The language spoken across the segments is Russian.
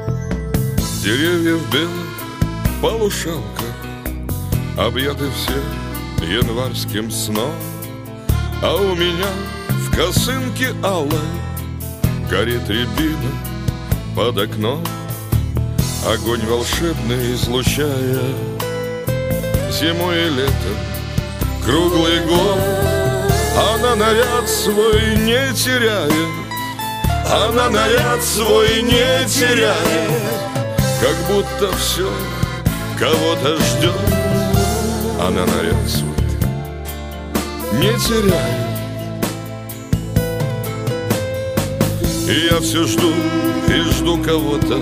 Деревья в белых полушалках объяты все январским сном, а у меня в косынке алой горит рябина под окном. Огонь волшебный излучая зимой и летом круглый год. Она наряд свой не теряет, она наряд свой не теряет, как будто все кого-то ждет. Она наряд свой не теряет. И я все жду и жду кого-то,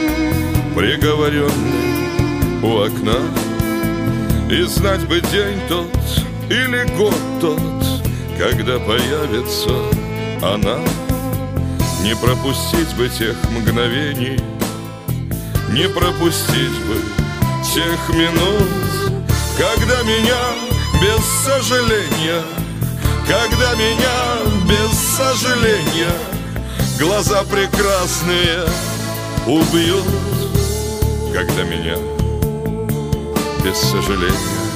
приговоренный у окна. И знать бы день тот или год тот, когда появится она. Не пропустить бы тех мгновений, не пропустить бы тех минут, когда меня без сожаления, когда меня без сожаления глаза прекрасные убьют, когда меня без сожаления.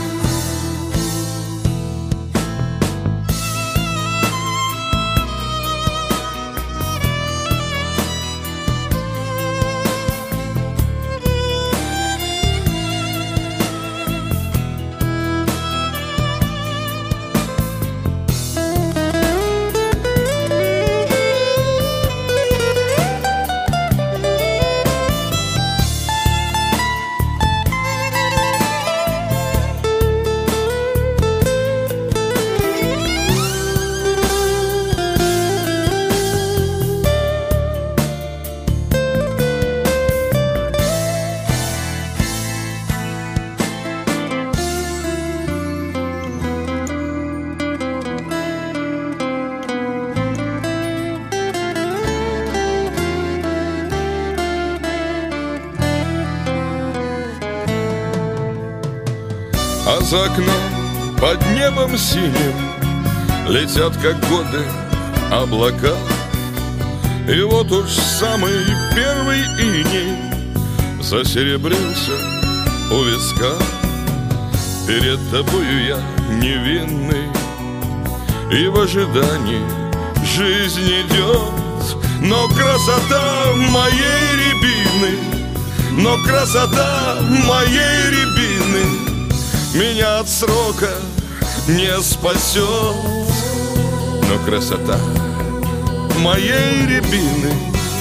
А за окном под небом синим летят, как годы, облака. И вот уж самый первый иней засеребрился у виска. Перед тобою я невинный, и в ожидании жизнь идет. Но красота моей рябины, но красота моей рябины меня от срока не спасет. Но красота моей рябины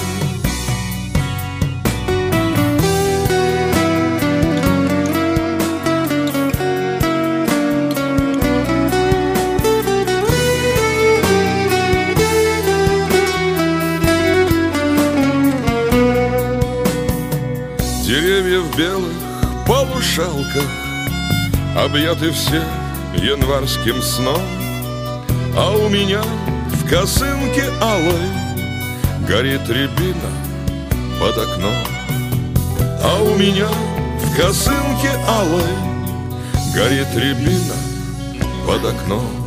деревья в белых полушалках объяты все январским сном, а у меня в косынке алой горит рябина под окном. А у меня в косынке алой горит рябина под окном.